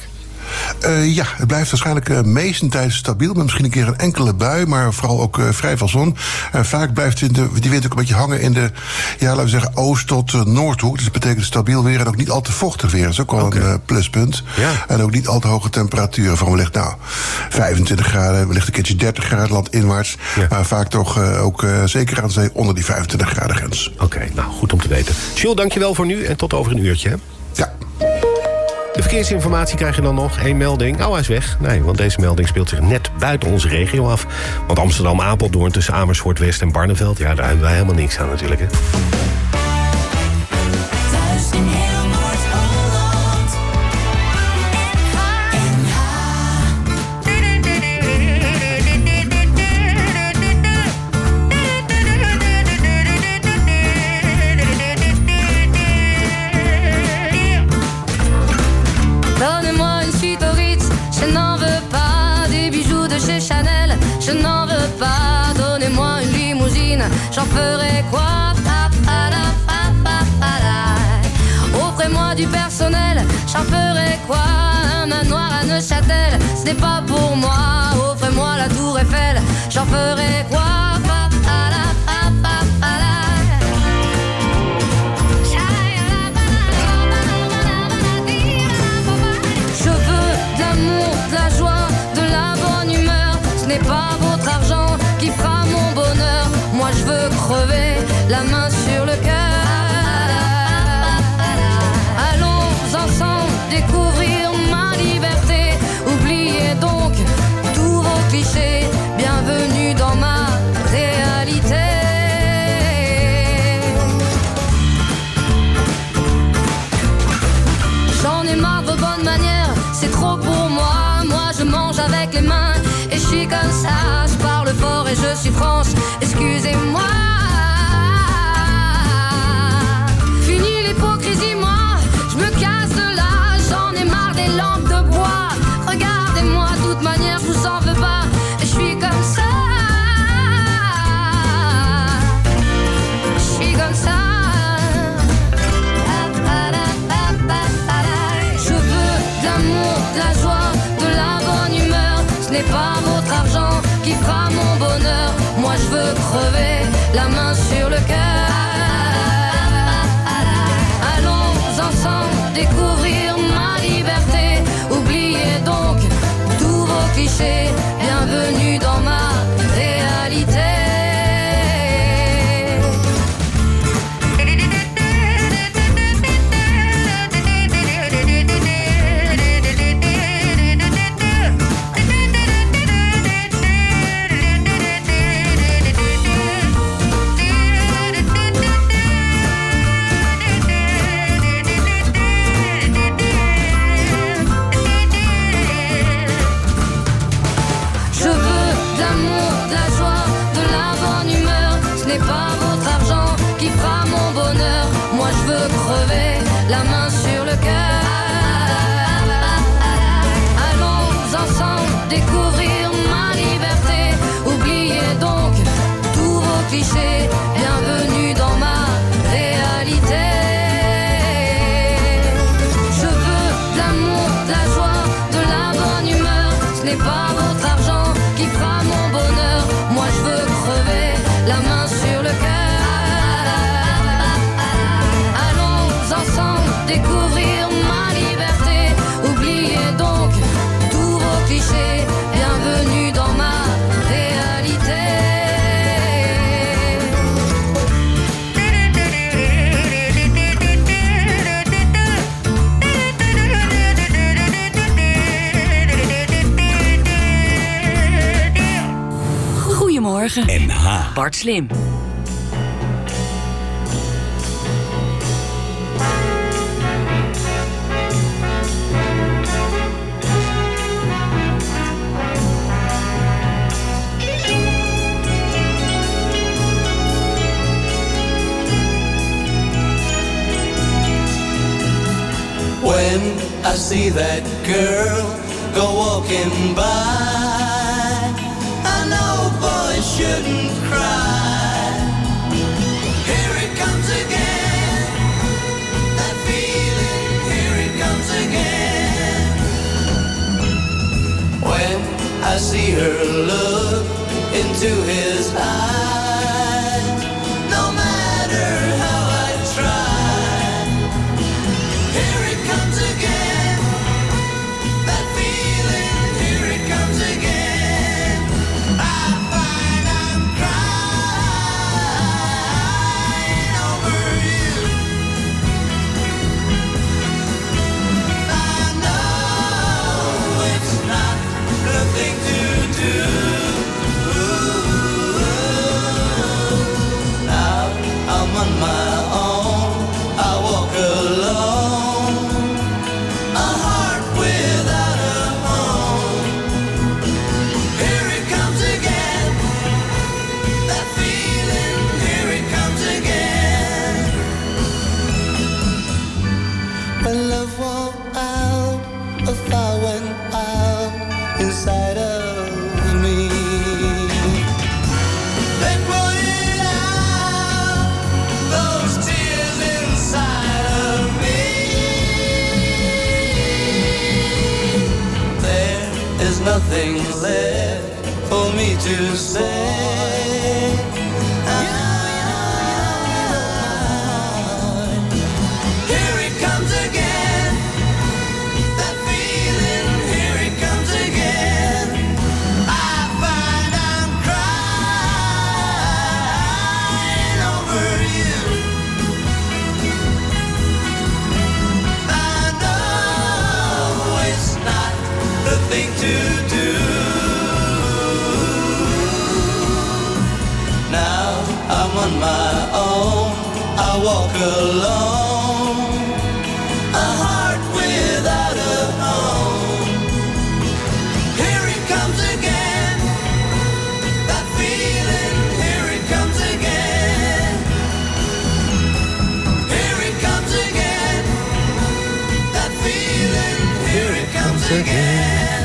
Speaker 6: Uh, ja, het blijft waarschijnlijk uh, meestentijds stabiel. Met misschien een keer een enkele bui, maar vooral ook uh, vrij veel zon. En vaak blijft in de, die wind ook een beetje hangen in de, ja, laten we zeggen, oost- tot uh, noordhoek. Dus dat betekent stabiel weer en ook niet al te vochtig weer. Dat is ook wel okay. een uh, pluspunt. Ja. En ook niet al te hoge temperaturen. Van wellicht, nou, vijfentwintig graden, wellicht een keertje dertig graden landinwaarts. Ja. Maar vaak toch uh, ook uh, zeker aan zee onder die vijfentwintig graden grens.
Speaker 1: Oké, okay, nou, goed om te weten. Jules, dankjewel voor nu en tot over een uurtje. Hè?
Speaker 6: Ja.
Speaker 1: De verkeersinformatie krijg je dan nog. Eén melding. Oh, hij is weg. Nee, want deze melding speelt zich net buiten onze regio af. Want Amsterdam-Apeldoorn tussen Amersfoort West en Barneveld... ja, daar hebben wij helemaal niks aan natuurlijk, hè.
Speaker 15: Thuis in heel Noord-Holland. N H.
Speaker 16: Donnez-moi une suite au Ritz, je n'en veux pas. Des bijoux de chez Chanel, je n'en veux pas. Donnez-moi une limousine, j'en ferai quoi? Offrez-moi du personnel, j'en ferai quoi? Un manoir à Neuchâtel, ce n'est pas pour moi. Offrez-moi la tour Eiffel, j'en ferai quoi? Je veux de l'amour, de la joie, de la bonne humeur. Ce n'est pas votre argent qui fera mon bonheur. Moi je veux crever la main sur le cœur. Allons ensemble découvrir ma liberté. Oubliez donc tous vos clichés. Bienvenue dans ma réalité. J'en ai marre de bonnes manières, c'est trop pour moi. Moi je mange avec les mains et je suis comme ça. Je parle fort et je suis France, excusez-moi. Fini l'hypocrisie, moi, je me casse de là. J'en ai marre des lampes de bois. Regardez-moi, de toute manière, je vous en veux pas. Et je suis comme ça. Je suis comme ça. Je veux de je veux crever, la main sur le cœur. Allons ensemble découvrir ma liberté. Oubliez donc tous vos clichés. Bienvenue dans ma réalité. Pas votre argent qui fera mon bonheur. Moi je veux crever, la main sur le cœur. Allons ensemble découvrir ma liberté. Oubliez donc tous vos clichés. Bienvenue dans ma réalité. Je veux de l'amour, de la joie, de la bonne humeur. Ce n'est pas votre argent qui fera mon bonheur. Moi je veux crever, la main sur le cœur. Allons ensemble découvrir ma liberté. Oubliez donc tous vos clichés. Bienvenue dans ma réalité.
Speaker 23: Goedemorgen.
Speaker 5: M H.
Speaker 23: Bart Slim.
Speaker 15: When I see that girl go walking by, I know boys shouldn't cry. Here it comes again, that feeling, here it comes again. When I see her look into his eyes, no matter how I try, here it comes again, that feeling, here it comes again. I find I'm crying over you. I know it's not the thing to do. Now I'm on my own, I walk alone, a heart without a home. Here it comes again, that feeling, here it comes again. When love won't out, a fire went out inside of me. They put it out, those tears inside of me. There is nothing left for me to say. Here it comes again, that feeling, here it comes again. I find I'm crying over you. I know it's not the thing to do. Now I'm on my own, I walk alone, a heart without a home. Here it comes again, that feeling, here it comes again. Here it comes again, that feeling, here it comes again.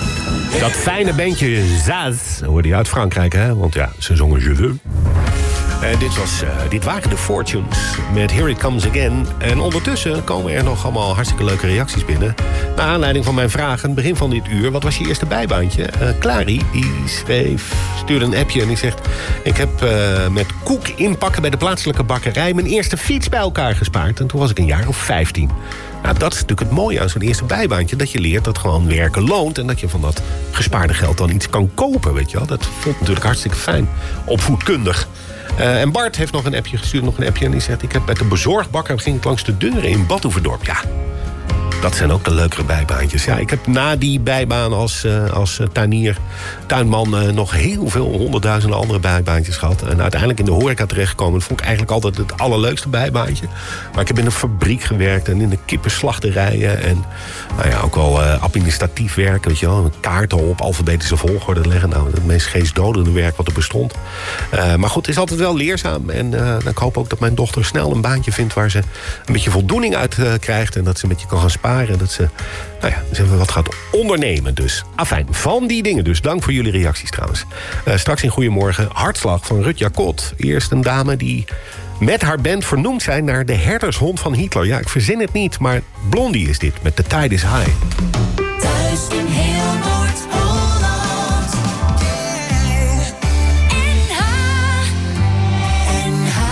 Speaker 1: Dat fijne bandje Zaz, hoorde je uit Frankrijk, hè? Want ja, ze zongen Je veux. En dit, was, uh, dit waren de Fortunes met Here It Comes Again. En ondertussen komen er nog allemaal hartstikke leuke reacties binnen. Naar aanleiding van mijn vraag aan het begin van dit uur... wat was je eerste bijbaantje? Uh, Clary, die schreef, stuurde een appje en die zegt... ik heb uh, met koek inpakken bij de plaatselijke bakkerij... mijn eerste fiets bij elkaar gespaard. En toen was ik een jaar of vijftien. Nou, dat is natuurlijk het mooie aan zo'n eerste bijbaantje. Dat je leert dat gewoon werken loont. En dat je van dat gespaarde geld dan iets kan kopen, weet je wel. Dat vond ik natuurlijk hartstikke fijn. Opvoedkundig. Uh, en Bart heeft nog een appje gestuurd, nog een appje. En die zegt, ik heb bij de bezorgbakker ging ik langs de deuren in Bad Oeverdorp. Ja, dat zijn ook de leukere bijbaantjes. Ja, ik heb na die bijbaan als, uh, als uh, tuinier, tuinman... Uh, nog heel veel honderdduizenden andere bijbaantjes gehad. En uiteindelijk in de horeca terechtgekomen. Dat vond ik eigenlijk altijd het allerleukste bijbaantje. Maar ik heb in een fabriek gewerkt en in de kippenslachterijen. En nou ja, ook wel uh, administratief werk. Weet je wel, kaarten op alfabetische volgorde leggen. Nou, het meest geestdodende werk wat er bestond. Uh, maar goed, het is altijd wel leerzaam. En uh, ik hoop ook dat mijn dochter snel een baantje vindt... waar ze een beetje voldoening uit uh, krijgt. En dat ze een beetje kan gaan sparen. En dat ze, nou ja, dus even wat gaat ondernemen dus. Afijn, van die dingen dus. Dank voor jullie reacties trouwens. Uh, straks in Goedemorgen, Hartslag van Rut Jacot. Eerst een dame die met haar band vernoemd zijn... naar de herdershond van Hitler. Ja, ik verzin het niet, maar Blondie is dit met The Tide is High.
Speaker 15: Thuis in heel Noord-Holland. N H. N H.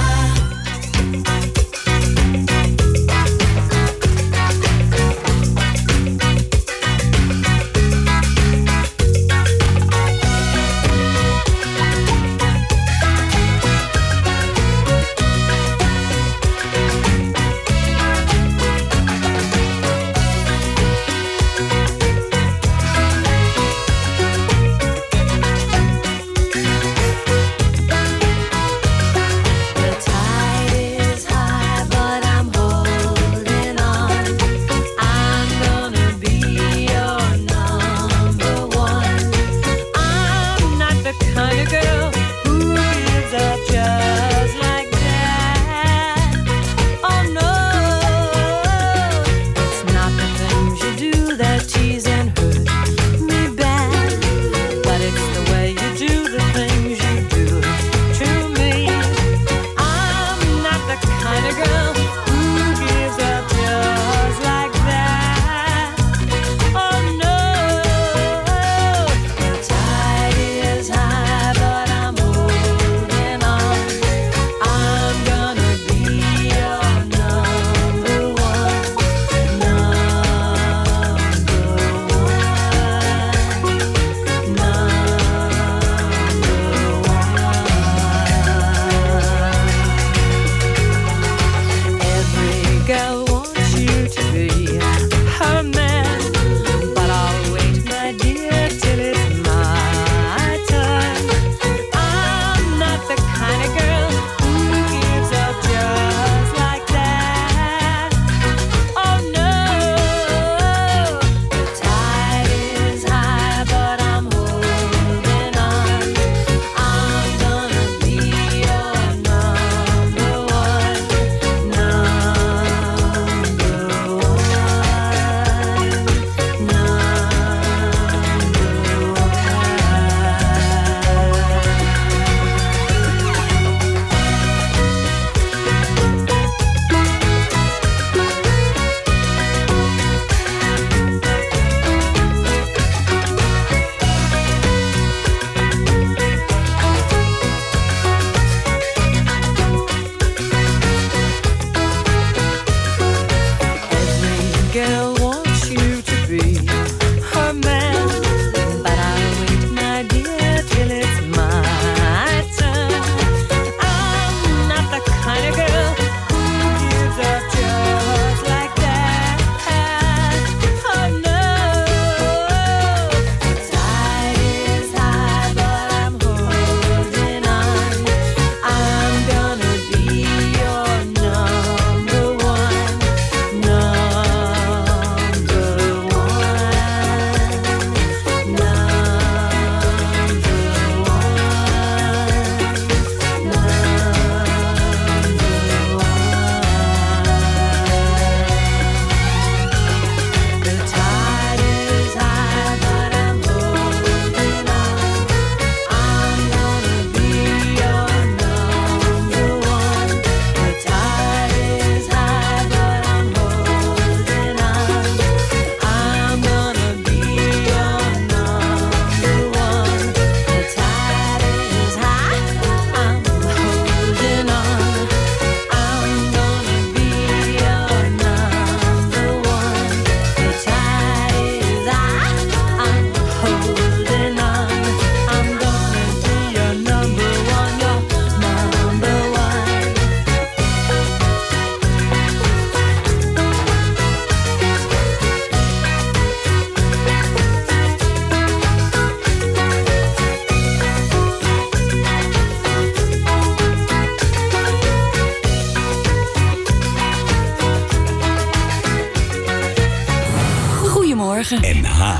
Speaker 5: Goedemorgen N H.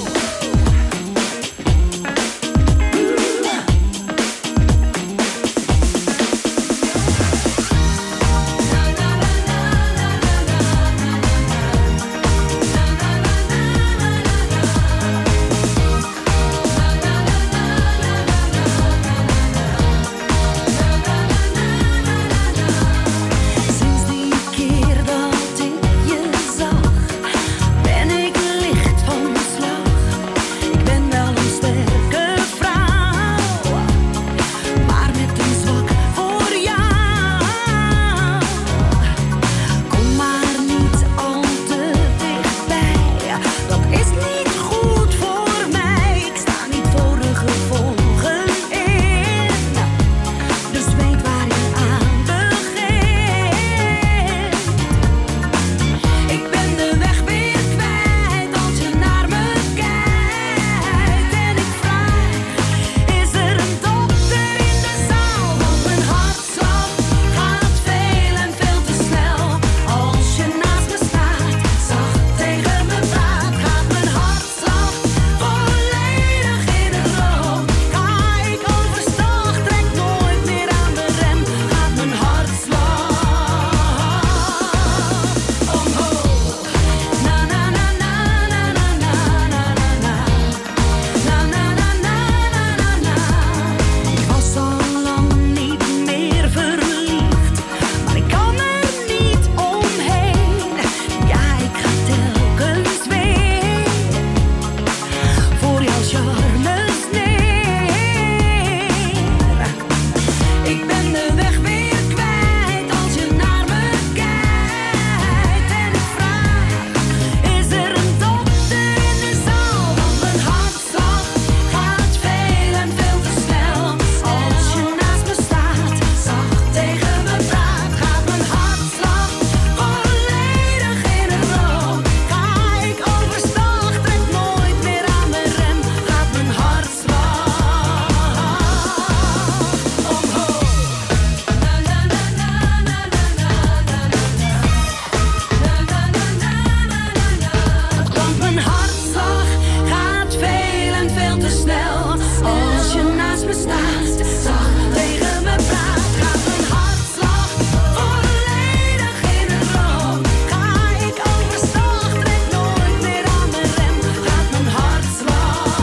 Speaker 16: Sinds die keer dat ik je zag, ben ik licht van slag. Ik ben wel een sterke vrouw, maar met een zwak voor jou. Kom maar niet al te dichtbij, dat is niet goed voor mij. Ik sta niet voor de gevolgen in, dus weet waar je aan begint. Ik ben de weg weer kwijt als je naar me kijkt. En ik vraag, is er een dokter in de zaal? Want mijn hartslag gaat veel en veel te snel. Als je naast me staat, zacht tegen me praat, gaat mijn hartslag volledig in het rood. Ga ik overstag, trek nooit meer aan de rem, gaat mijn hartslag omhoog. Na na na na na na na na na na. Na na na na na na na. Ik was al lang niet meer verliefd, maar ik kan er niet omheen. Ja, ik ga telkens weer voor jouw charmes neer. Ik ben de weg weer kwijt als je naar me kijkt. En ik vraag, is er een dokter in de zaal? Want mijn hartslag gaat veel en veel te snel. Als je naast me staat, zacht tegen me praat, gaat mijn hartslag volledig in het rood. Ga ik overstag, trek nooit meer aan de rem, gaat mijn hartslag omhoog. Na na na na na na na na na. Na na na na na na na. Want mijn hartslag gaat veel en veel te snel. Als je naast me staat, zacht tegen me praat, gaat mijn hartslag volledig in het rood. Ga ik overstag, trek nooit meer aan de rem, gaat mijn hartslag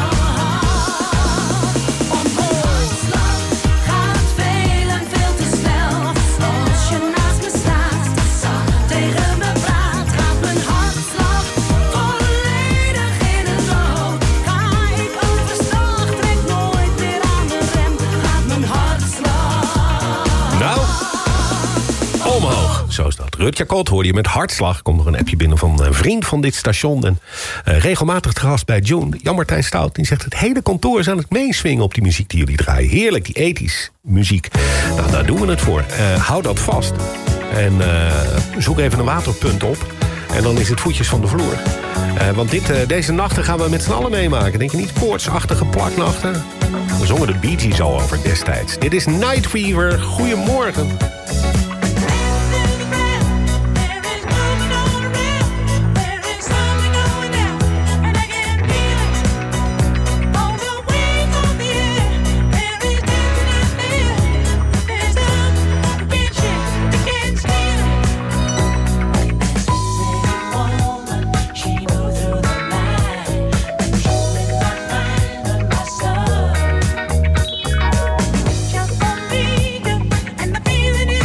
Speaker 16: omhoog. Gaat veel en veel te snel. Als je naast me staat, zacht tegen me praat, gaat mijn hartslag volledig in het rood. Ga ik overstag, trek nooit meer aan de rem, gaat mijn hartslag
Speaker 1: Nou, omhoog. Zo is dat. Rutja Kot hoorde je met hartslag. Komt nog een appje binnen van een vriend van dit station. En uh, regelmatig te gast bij June. Jan-Martijn Stout. Die zegt, het hele kantoor is aan het meeswingen op die muziek die jullie draaien. Heerlijk, die ethisch muziek. Nou, daar doen we het voor. Uh, hou dat vast. En uh, zoek even een waterpunt op. En dan is het voetjes van de vloer. Uh, want dit, uh, deze nachten gaan we met z'n allen meemaken. Denk je niet? Koortsachtige plaknachten. We zongen de Bee Gees al over destijds. Dit is Night Fever. Goedemorgen.
Speaker 16: And the feeling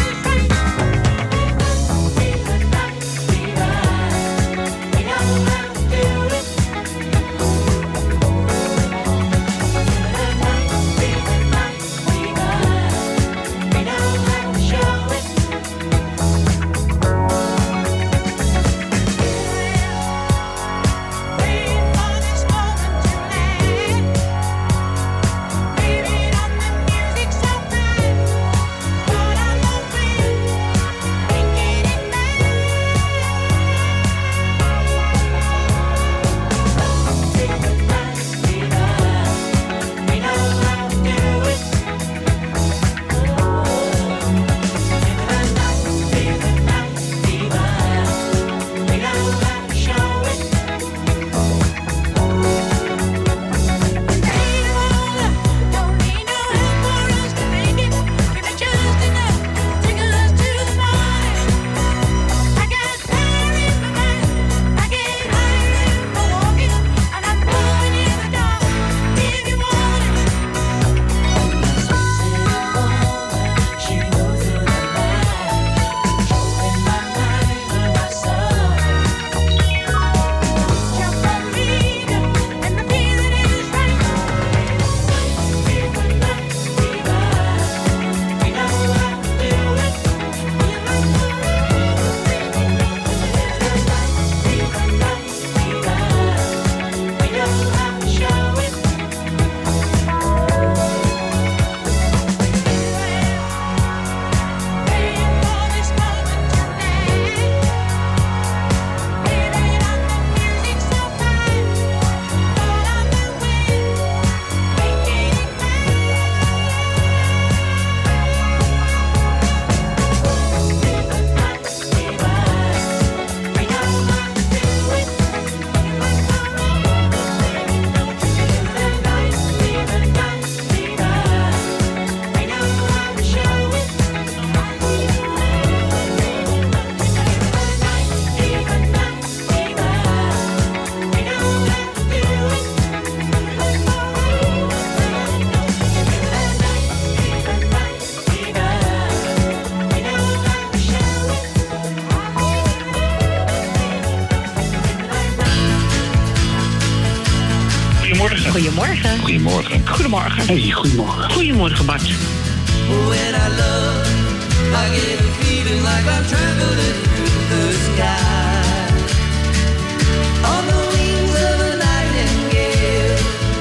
Speaker 5: Goedemorgen.
Speaker 7: Goedemorgen.
Speaker 5: Goedemorgen.
Speaker 7: Hey, goedemorgen.
Speaker 5: Goedemorgen, Bart.
Speaker 15: When I love, I get a feeling like I'm traveling through the sky. On the wings of a nightingale.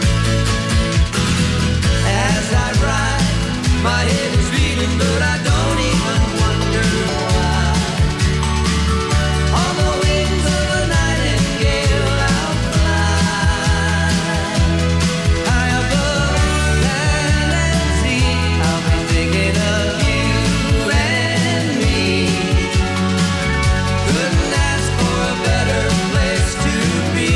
Speaker 15: As I ride, my head is beating, but I don't even wonder why. On the wings of a nightingale, I'll fly. High above land and sea, I'll be thinking of you and me. Couldn't ask for a better place to be.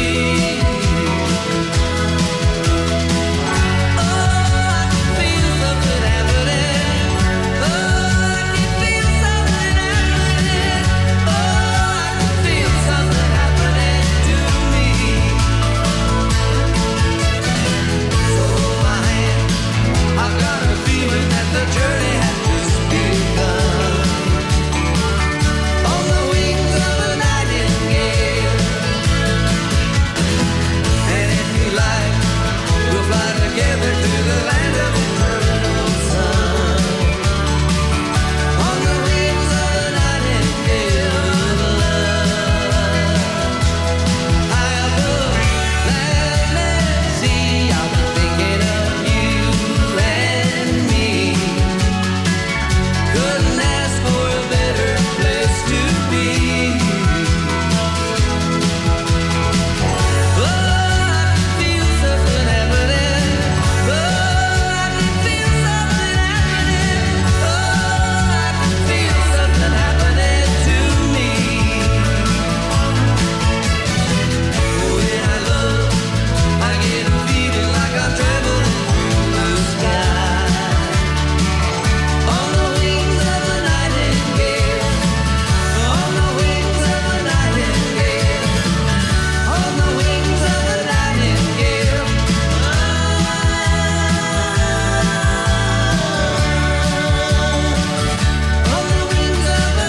Speaker 15: Oh, I can feel something happening. Oh, I can feel something happening. Oh, I can feel something happening to me. So hold my hand. I've got a feeling that the journey has just begun. On the wings of a nightingale. And if you like, we'll fly together to the land of eternal sun. On the wings of a nightingale of love. High above land and sea, I'll be thinking of you and me. Couldn't ask for a better place to be. Oh, I can feel something happening. Oh, I can feel something happening. Oh, I can feel something happening to me. When I love, I get a feeling like I'm traveling through the sky. On the wings of a nightingale. On the wings of a nightingale. On the wings of a nightingale. On the wings of a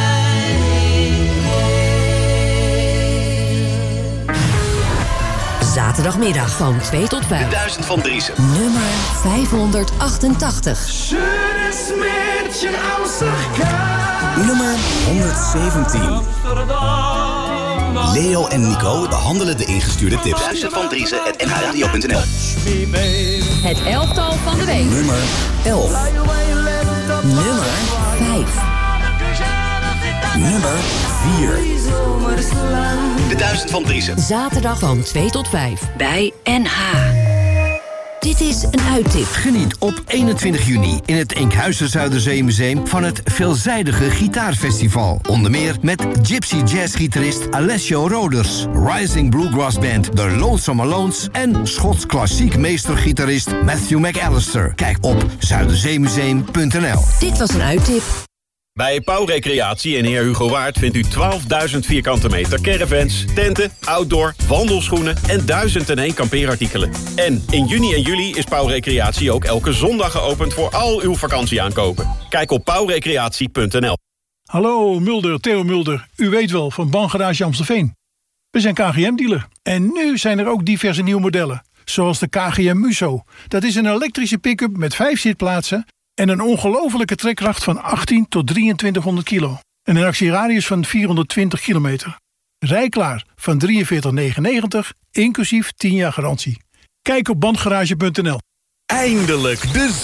Speaker 15: nightingale.
Speaker 23: Zaterdagmiddag van twee tot vijf.
Speaker 9: De duizend van Driessen.
Speaker 23: Nummer vijfhonderdachtentachtig.
Speaker 15: Schönes Mädchen aus der Karte.
Speaker 9: Nummer honderdzeventien. Leo en Nico behandelen de ingestuurde tips. duizend van Driessen, het n h radio punt n l.
Speaker 23: Het elftal van de week.
Speaker 9: Nummer elf.
Speaker 23: Nummer vijf.
Speaker 9: Nummer vier. De duizend van Driessen.
Speaker 23: Zaterdag van twee tot vijf bij N H. Dit is een uittip.
Speaker 11: Geniet op eenentwintig juni in het Enkhuizen Zuiderzeemuseum van het veelzijdige gitaarfestival. Onder meer met gypsy jazzgitarist Alessio Roders, Rising Bluegrass Band The Lonesome Alones en Schots klassiek meestergitarist Matthew McAllister. Kijk op zuiderzeemuseum punt n l.
Speaker 23: Dit was een uittip.
Speaker 12: Bij Pauw Recreatie en Heer Hugo Waard vindt u twaalfduizend vierkante meter caravans, tenten, outdoor, wandelschoenen en duizend en één kampeerartikelen. En in juni en juli is Pauw Recreatie ook elke zondag geopend voor al uw vakantieaankopen. Kijk op pauw recreatie punt n l.
Speaker 14: Hallo Mulder, Theo Mulder. U weet wel, van Bangarage Amstelveen. We zijn K G M-dealer. En nu zijn er ook diverse nieuwe modellen. Zoals de K G M Muso. Dat is een elektrische pick-up met vijf zitplaatsen en een ongelofelijke trekkracht van achttien tot drieëntwintighonderd kilo. En een actieradius van vierhonderdtwintig kilometer. Rijklaar van drieënveertig negenennegentig, inclusief tien jaar garantie. Kijk op bandgarage punt n l.
Speaker 27: Eindelijk, de